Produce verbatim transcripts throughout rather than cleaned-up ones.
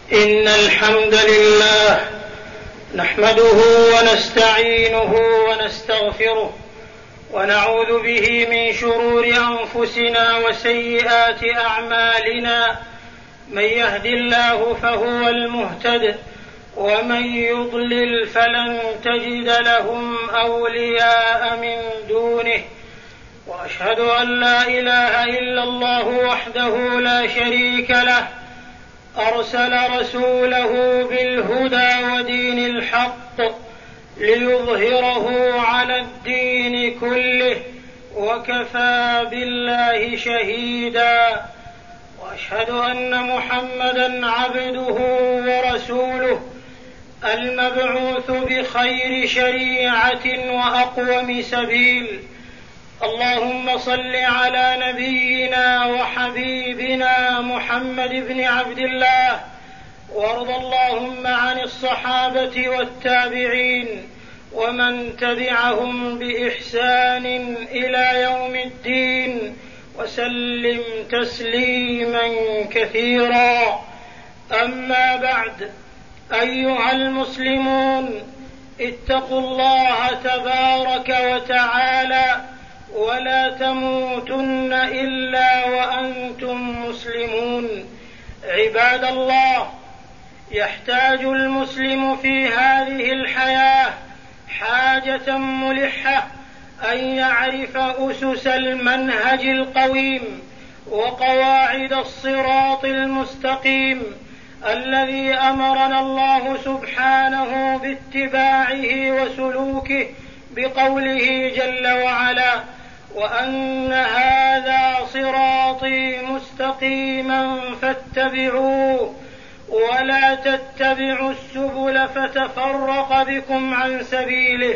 إن الحمد لله نحمده ونستعينه ونستغفره ونعوذ به من شرور أنفسنا وسيئات أعمالنا. من يهد الله فهو المهتد ومن يضلل فلن تجد لهم أولياء من دونه. وأشهد أن لا إله إلا الله وحده لا شريك له أرسل رسوله بالهدى ودين الحق ليظهره على الدين كله وكفى بالله شهيدا. وأشهد أن محمدا عبده ورسوله المبعوث بخير شريعة وأقوم سبيل. اللهم صل على نبينا وحبيبنا محمد بن عبد الله، وارض اللهم عن الصحابة والتابعين ومن تبعهم بإحسان إلى يوم الدين وسلم تسليما كثيرا. أما بعد، أيها المسلمون، اتقوا الله تبارك وتعالى ولا تموتن إلا وأنتم مسلمون. عباد الله، يحتاج المسلم في هذه الحياة حاجة ملحة أن يعرف أسس المنهج القويم وقواعد الصراط المستقيم الذي أمرنا الله سبحانه باتباعه وسلوكه بقوله جل وعلا: وأن هذا صراطي مستقيما فاتبعوه ولا تتبعوا السبل فتفرق بكم عن سبيله.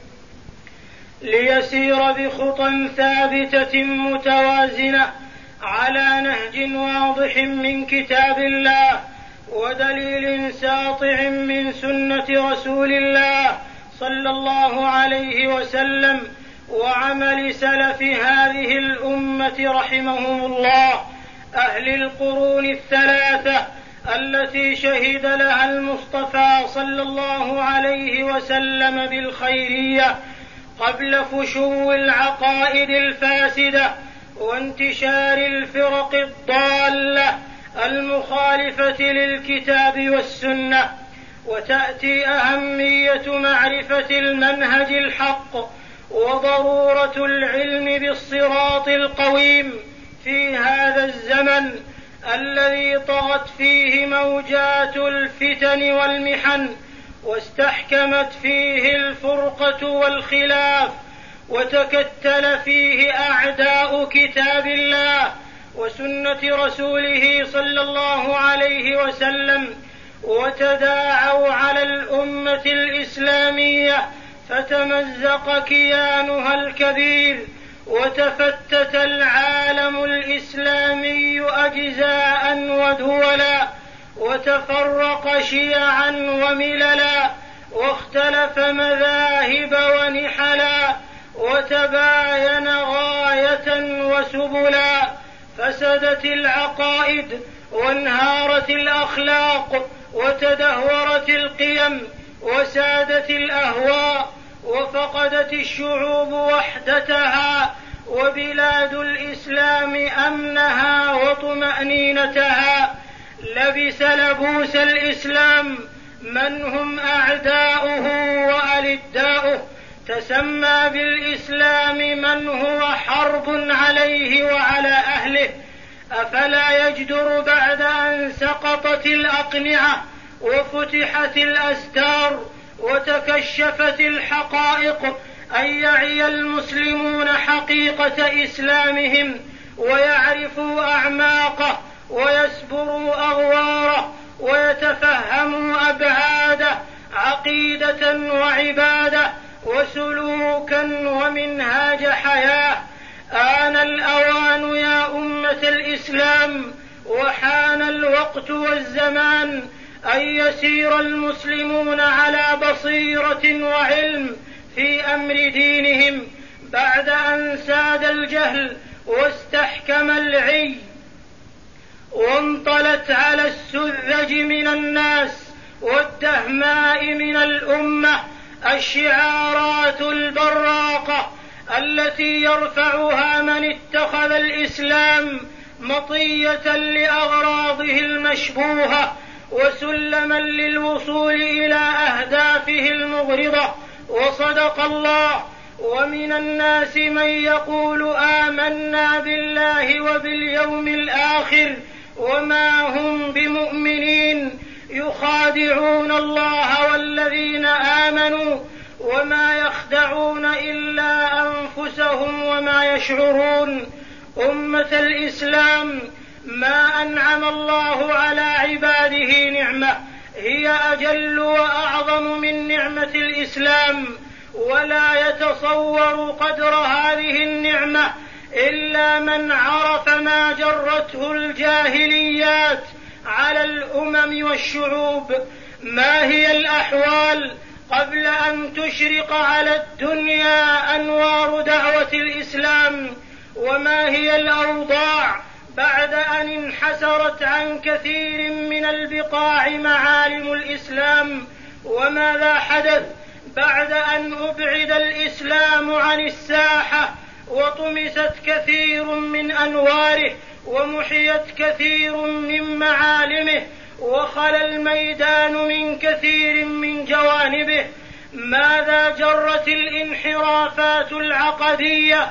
ليسير بخطى ثابتة متوازنة على نهج واضح من كتاب الله ودليل ساطع من سنة رسول الله صلى الله عليه وسلم وعمل سلف هذه الأمة رحمهم الله، أهل القرون الثلاثة التي شهد لها المصطفى صلى الله عليه وسلم بالخيرية قبل فشو العقائد الفاسدة وانتشار الفرق الضالة المخالفة للكتاب والسنة. وتأتي أهمية معرفة المنهج الحق وضرورة العلم بالصراط القويم في هذا الزمن الذي طغت فيه موجات الفتن والمحن واستحكمت فيه الفرقة والخلاف وتكتل فيه أعداء كتاب الله وسنة رسوله صلى الله عليه وسلم، وتداعوا على الأمة الإسلامية فتمزق كيانها الكبير وتفتت العالم الإسلامي أجزاء ودولا وتفرق شيعا ومللا واختلف مذاهب ونحلا وتباين غاية وسبلا. فسدت العقائد وانهارت الأخلاق وتدهورت القيم وسادت الأهواء وفقدت الشعوب وحدتها وبلاد الإسلام أمنها وطمأنينتها. لبس لبوس الإسلام من هم أعداؤه وألداؤه، تسمى بالإسلام من هو حرب عليه وعلى أهله. أفلا يجدر بعد أن سقطت الأقنعة وفتحت الأستار وتكشفت الحقائق أن يعي المسلمون حقيقة إسلامهم ويعرفوا أعماقه ويسبروا أغواره ويتفهموا أبعاده عقيدة وعبادة وسلوكا ومنهاج حياة. آن الأوان يا أمة الإسلام وحان الوقت والزمان أن يسير المسلمون على بصيرة وعلم في أمر دينهم بعد أن ساد الجهل واستحكم العي وانطلت على السذج من الناس والدهماء من الأمة الشعارات البراقة التي يرفعها من اتخذ الإسلام مطية لأغراضه المشبوهة وسلما للوصول إلى أهدافه المغرضة. وصدق الله: ومن الناس من يقول آمنا بالله وباليوم الآخر وما هم بمؤمنين يخادعون الله والذين آمنوا وما يخدعون إلا أنفسهم وما يشعرون. أمة الإسلام، ما أنعم الله على عباده نعمة هي أجل وأعظم من نعمة الإسلام، ولا يتصور قدر هذه النعمة إلا من عرف ما جرته الجاهليات على الأمم والشعوب. ما هي الأحوال قبل أن تشرق على الدنيا أنوار دعوة الإسلام؟ وما هي الأوضاع بعد أن انحسرت عن كثير من البقاع معالم الإسلام؟ وماذا حدث بعد أن أبعد الإسلام عن الساحة وطمست كثير من أنواره ومحيت كثير من معالمه وخلى الميدان من كثير من جوانبه؟ ماذا جرت الانحرافات العقدية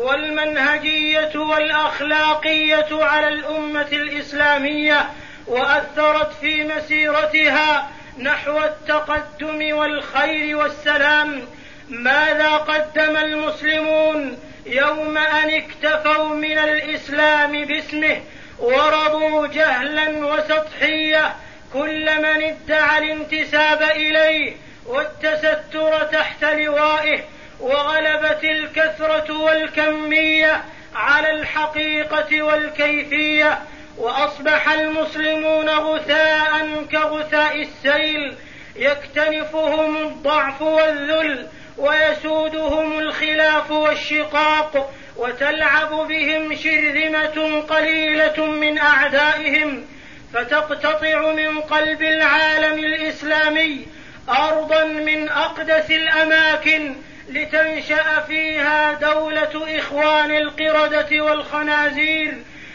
والمنهجية والأخلاقية على الأمة الإسلامية وأثرت في مسيرتها نحو التقدم والخير والسلام؟ ماذا قدم المسلمون يوم أن اكتفوا من الإسلام باسمه ورضوا جهلا وسطحية كل من ادعى الانتساب إليه والتستر تحت لوائه، وغلبت الكثرة والكمية على الحقيقة والكيفية، وأصبح المسلمون غثاء كغثاء السيل يكتنفهم الضعف والذل ويسودهم الخلاف والشقاق وتلعب بهم شرذمة قليلة من أعدائهم، فتقتطع من قلب العالم الإسلامي أرضا من أقدس الأماكن لتنشأ فيها دولة إخوان القردة والخنازير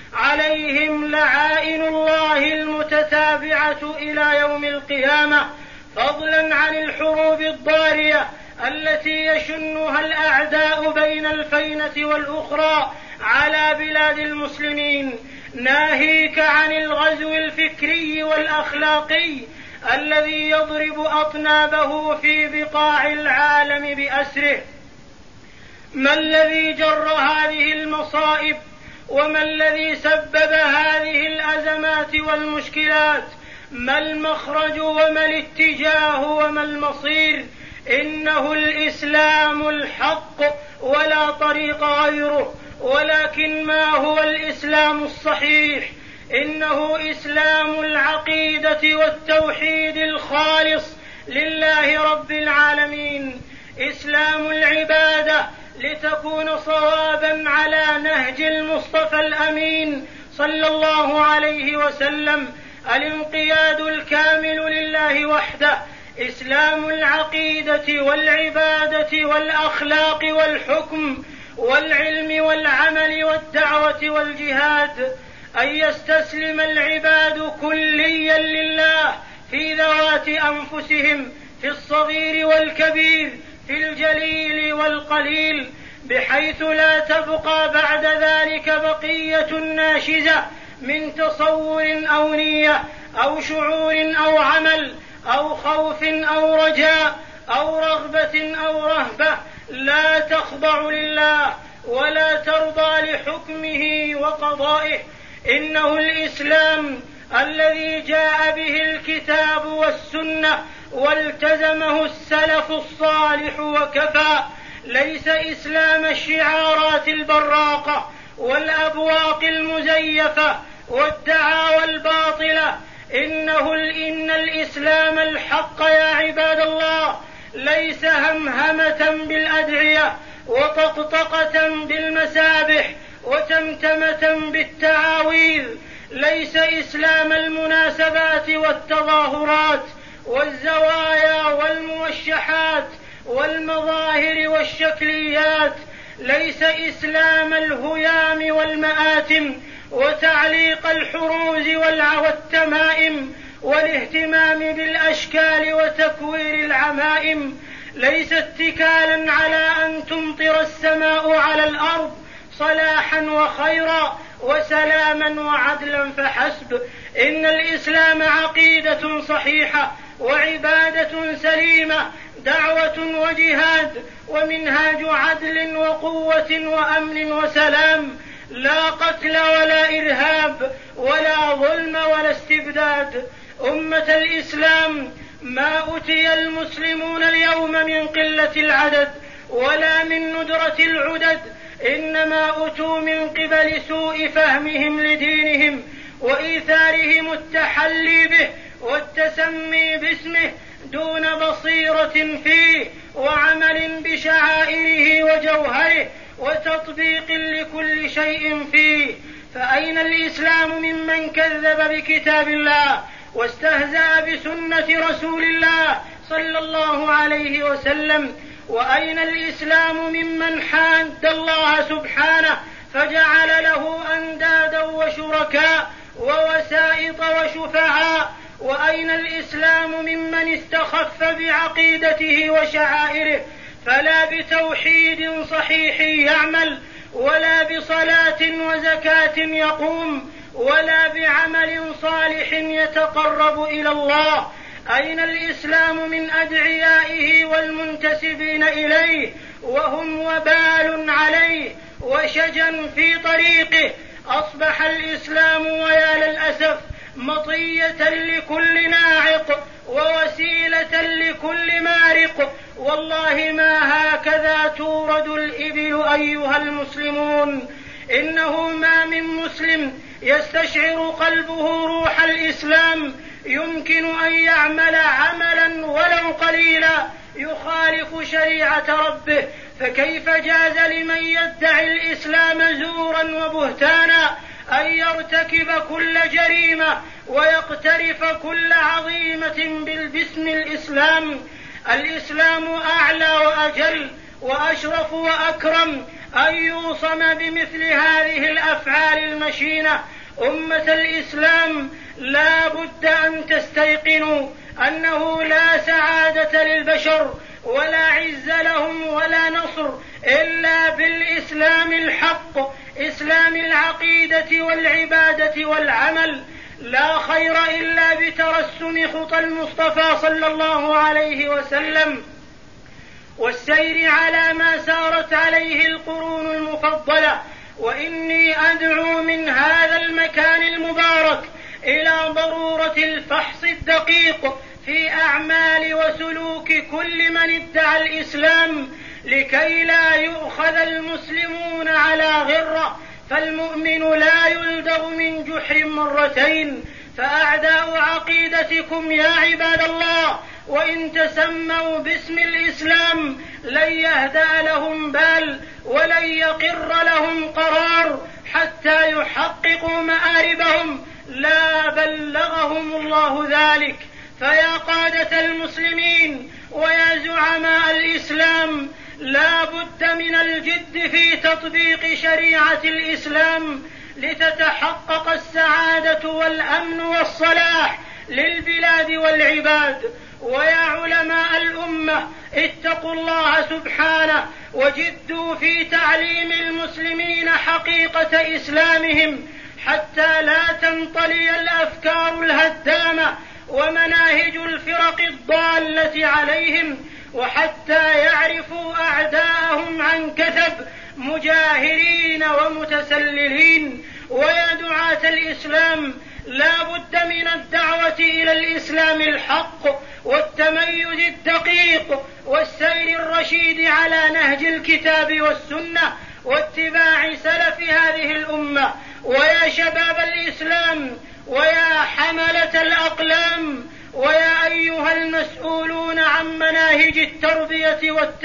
عليهم لعائن الله المتتابعة إلى يوم القيامة، فضلا عن الحروب الضارية التي يشنها الأعداء بين الفينة والأخرى على بلاد المسلمين، ناهيك عن الغزو الفكري والأخلاقي الذي يضرب أطنابه في بقاع العالم بأسره. ما الذي جر هذه المصائب؟ وما الذي سبب هذه الأزمات والمشكلات؟ ما المخرج وما الاتجاه وما المصير؟ إنه الإسلام الحق ولا طريق غيره. ولكن ما هو الإسلام الصحيح؟ إنه إسلام العقيدة والتوحيد الخالص لله رب العالمين، إسلام العبادة لتكون صوابا على نهج المصطفى الأمين صلى الله عليه وسلم، الانقياد الكامل لله وحده، إسلام العقيدة والعبادة والأخلاق والحكم والعلم والعمل والدعوة والجهاد، أن يستسلم العباد كليا لله في ذوات أنفسهم، في الصغير والكبير، في الجليل والقليل، بحيث لا تبقى بعد ذلك بقية ناشزة من تصور أو نية أو شعور أو عمل أو خوف أو رجاء أو رغبة أو رهبة لا تخضع لله ولا ترضى لحكمه وقضائه. إنه الإسلام الذي جاء به الكتاب والسنة والتزمه السلف الصالح وكفى، ليس إسلام الشعارات البراقة والأبواق المزيفة والدعاوى الباطلة. إنه إن الإسلام الحق يا عباد الله ليس همهمة بالأدعية وطقطقة بالمسابح وتمتمة بالتعاويذ، ليس إسلام المناسبات والتظاهرات والزوايا والموشحات والمظاهر والشكليات، ليس إسلام الهيام والمآتم وتعليق الحروز والتمائم والاهتمام بالأشكال وتكوير العمائم، ليس اتكالا على أن تمطر السماء على الأرض صلاحا وخيرا وسلاما وعدلا فحسب. إن الإسلام عقيدة صحيحة وعبادة سليمة، دعوة وجهاد ومنهاج عدل وقوة وأمن وسلام، لا قتل ولا إرهاب ولا ظلم ولا استبداد. أمة الإسلام، ما أتي المسلمون اليوم من قلة العدد ولا من ندرة العدد، إنما أتوا من قبل سوء فهمهم لدينهم وإيثارهم التحلي به والتسمي باسمه دون بصيرة فيه وعمل بشعائره وجوهره وتطبيق لكل شيء فيه. فأين الإسلام ممن كذب بكتاب الله واستهزأ بسنة رسول الله صلى الله عليه وسلم؟ وأين الإسلام ممن حاد الله سبحانه فجعل له أندادا وشركاء ووسائط وشفعاء؟ وأين الإسلام ممن استخف بعقيدته وشعائره فلا بتوحيد صحيح يعمل ولا بصلاة وزكاة يقوم ولا بعمل صالح يتقرب إلى الله؟ أين الإسلام من أدعيائه والمنتسبين إليه وهم وبال عليه وشجن في طريقه؟ أصبح الإسلام ويا للأسف مطية لكل ناعق ووسيلة لكل مارق. والله ما هكذا تورد الإبل أيها المسلمون. إنه ما من مسلم يستشعر قلبه روح الإسلام يمكن أن يعمل عملا ولو قليلا يخالف شريعة ربه، فكيف جاز لمن يدعي الإسلام زورا وبهتانا أن يرتكب كل جريمة ويقترف كل عظيمة باسم الإسلام؟ الإسلام أعلى وأجل وأشرف وأكرم أن يوصم بمثل هذه الأفعال المشينة. أمة الإسلام، لا بد أن تستيقنوا أنه لا سعادة للبشر ولا عز لهم ولا نصر إلا بالإسلام الحق، إسلام العقيدة والعبادة والعمل. لا خير إلا بترسم خطى المصطفى صلى الله عليه وسلم والسير على ما سارت عليه القرون المفضلة. وإني أدعو من هذا المكان المبارك إلى ضرورة الفحص الدقيق في أعمال وسلوك كل من ادعى الإسلام لكي لا يؤخذ المسلمون على غرة، فالمؤمن لا يلدغ من جحر مرتين. فأعداء عقيدتكم يا عباد الله وإن تسموا باسم الإسلام لن يهدأ لهم بال ولن يقر لهم قرار حتى يحققوا مآربهم، لا بلغهم الله ذلك. فيا قادة المسلمين ويا زعماء الإسلام، لا بد من الجد في تطبيق شريعة الإسلام لتتحقق السعادة والأمن والصلاح للبلاد والعباد. ويا علماء الأمة، اتقوا الله سبحانه وجدوا في تعليم المسلمين حقيقة إسلامهم حتى لا تنطلي الأفكار الهدامة ومناهج الفرق الضالة عليهم، وحتى يعرفوا أعداءهم عن كثب مجاهرين ومتسللين. ويا دعاة الإسلام، لا بد من الدعوة إلى الإسلام الحق والتميز الدقيق والسير الرشيد على نهج الكتاب والسنة واتباع سلف هذه الأمة. ويا شباب الإسلام ويا حملة الأقلام ويا أيها المسؤولون عن مناهج التربية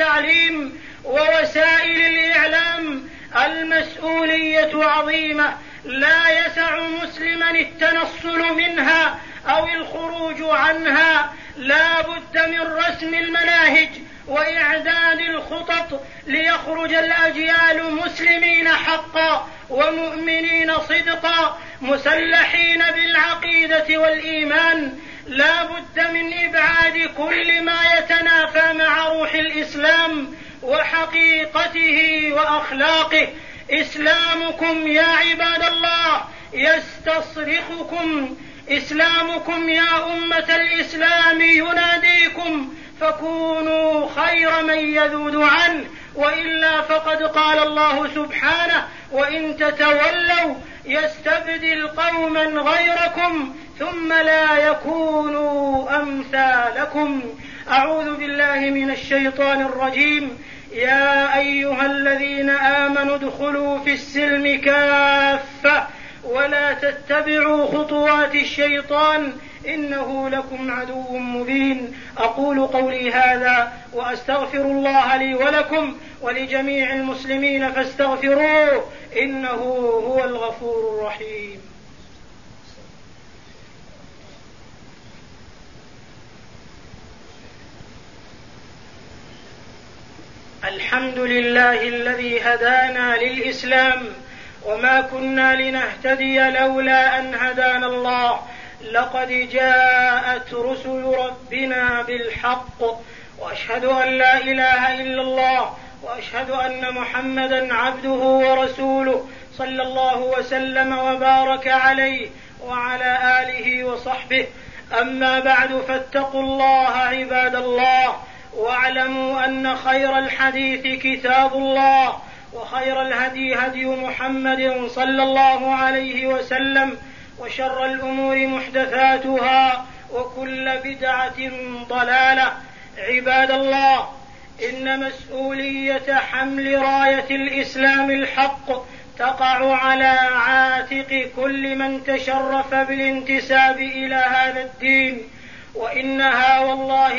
والتعليم ووسائل الإعلام، المسؤولية عظيمة. لا يسع مسلما التنصل منها أو الخروج عنها. لا بد من رسم المناهج وإعداد الخطط ليخرج الأجيال مسلمين حقا ومؤمنين صدقا مسلحين بالعقيدة والإيمان. لا بد من إبعاد كل ما يتنافى مع روح الإسلام وحقيقته وأخلاقه. إسلامكم يا عباد الله يستصرخكم، إسلامكم يا أمة الإسلام يناديكم، فكونوا خير من يذود عنه، وإلا فقد قال الله سبحانه: وإن تتولوا يستبدل قوما غيركم ثم لا يكونوا أمثالكم. أعوذ بالله من الشيطان الرجيم. يا أيها الذين آمنوا ادخلوا في السلم كافة ولا تتبعوا خطوات الشيطان إنه لكم عدو مبين. أقول قولي هذا وأستغفر الله لي ولكم ولجميع المسلمين فاستغفروه إنه هو الغفور الرحيم. الحمد لله الذي هدانا للإسلام وما كنا لنهتدي لولا أن هدانا الله. لقد جاءت رسل ربنا بالحق، وأشهد أن لا إله إلا الله، وأشهد أن محمدا عبده ورسوله صلى الله وسلم وبارك عليه وعلى آله وصحبه. أما بعد، فاتقوا الله عباد الله، واعلموا أن خير الحديث كتاب الله، وخير الهدي هدي محمد صلى الله عليه وسلم، وشر الأمور محدثاتها، وكل بدعة ضلالة. عباد الله، إن مسؤولية حمل راية الإسلام الحق تقع على عاتق كل من تشرف بالانتساب إلى هذا الدين، وإنها والله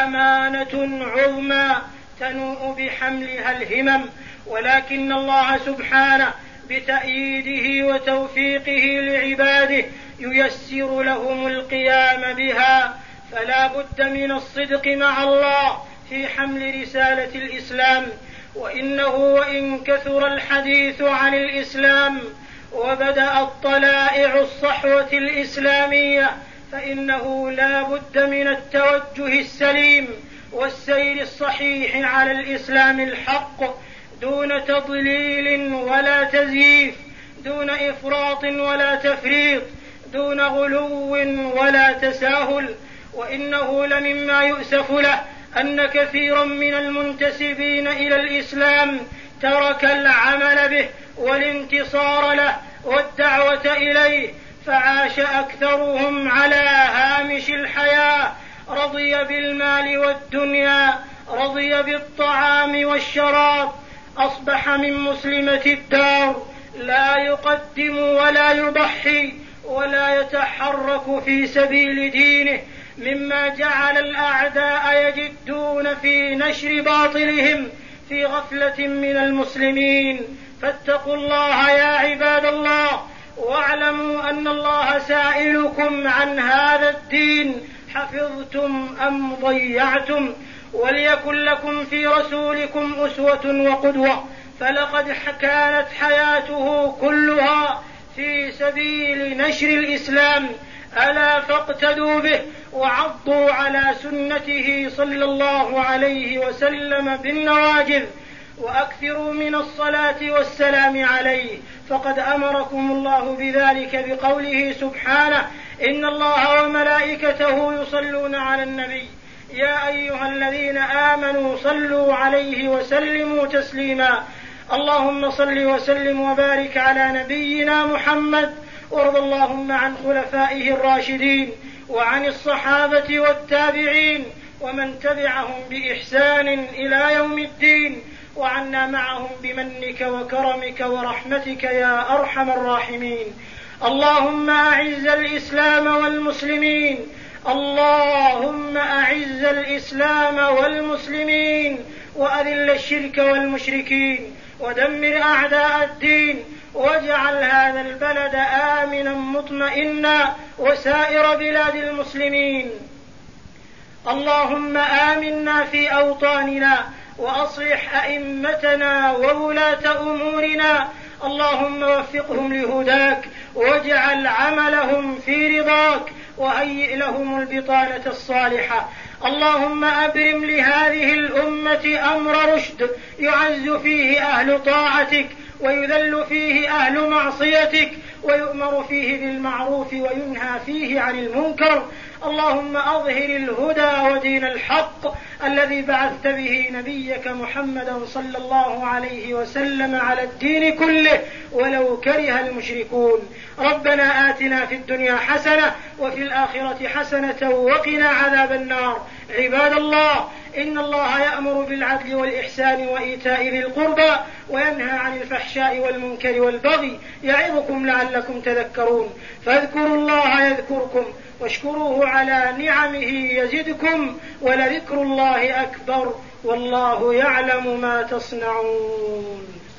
لأمانة عظمى تنوء بحملها الهمم، ولكن الله سبحانه بتأييده وتوفيقه لعباده ييسر لهم القيام بها. فلا بد من الصدق مع الله في حمل رسالة الإسلام، وإنه وإن كثر الحديث عن الإسلام وبدأت طلائع الصحوة الإسلامية، فإنه لا بد من التوجه السليم والسير الصحيح على الإسلام الحق، دون تضليل ولا تزييف، دون إفراط ولا تفريط، دون غلو ولا تساهل. وإنه لمما يؤسف له أن كثيرا من المنتسبين إلى الإسلام ترك العمل به والانتصار له والدعوة إليه، فعاش أكثرهم على هامش الحياة، رضي بالمال والدنيا، رضي بالطعام والشراب، أصبح من مسلمة الدار لا يقدم ولا يضحي ولا يتحرك في سبيل دينه، مما جعل الأعداء يجدون في نشر باطلهم في غفلة من المسلمين. فاتقوا الله يا عباد الله، واعلموا أن الله سائلكم عن هذا الدين، حفظتم أم ضيعتم؟ وليكن لكم في رسولكم أسوة وقدوة، فلقد كانت حياته كلها في سبيل نشر الإسلام، ألا فاقتدوا به وعضوا على سنته صلى الله عليه وسلم بالنواجذ، وأكثروا من الصلاة والسلام عليه، فقد أمركم الله بذلك بقوله سبحانه: إن الله وملائكته يصلون على النبي يا أيها الذين آمنوا صلوا عليه وسلموا تسليما. اللهم صل وسلم وبارك على نبينا محمد، وارض اللهم عن خلفائه الراشدين وعن الصحابة والتابعين ومن تبعهم بإحسان إلى يوم الدين، وعنا معهم بمنك وكرمك ورحمتك يا أرحم الراحمين. اللهم أعز الإسلام والمسلمين، اللهم أعز الإسلام والمسلمين، وأذل الشرك والمشركين، ودمر أعداء الدين، واجعل هذا البلد آمنا مطمئنا وسائر بلاد المسلمين. اللهم آمنا في أوطاننا وأصلح أئمتنا وولاة أمورنا، اللهم وفقهم لهداك واجعل عملهم في رضاك وهيئ لهم البطانة الصالحة. اللهم أبرم لهذه الأمة أمر رشد يعز فيه أهل طاعتك ويذل فيه أهل معصيتك ويؤمر فيه بالمعروف وينهى فيه عن المنكر. اللهم أظهر الهدى ودين الحق الذي بعثت به نبيك محمدا صلى الله عليه وسلم على الدين كله ولو كره المشركون. ربنا آتنا في الدنيا حسنة وفي الآخرة حسنة وقنا عذاب النار. عباد الله، إن الله يأمر بالعدل والإحسان وإيتاء ذي القربى وينهى عن الفحشاء والمنكر والبغي يعظكم لعلكم تذكرون. فاذكروا الله يذكركم واشكروه على نعمه يزدكم ولذكر الله أكبر والله يعلم ما تصنعون.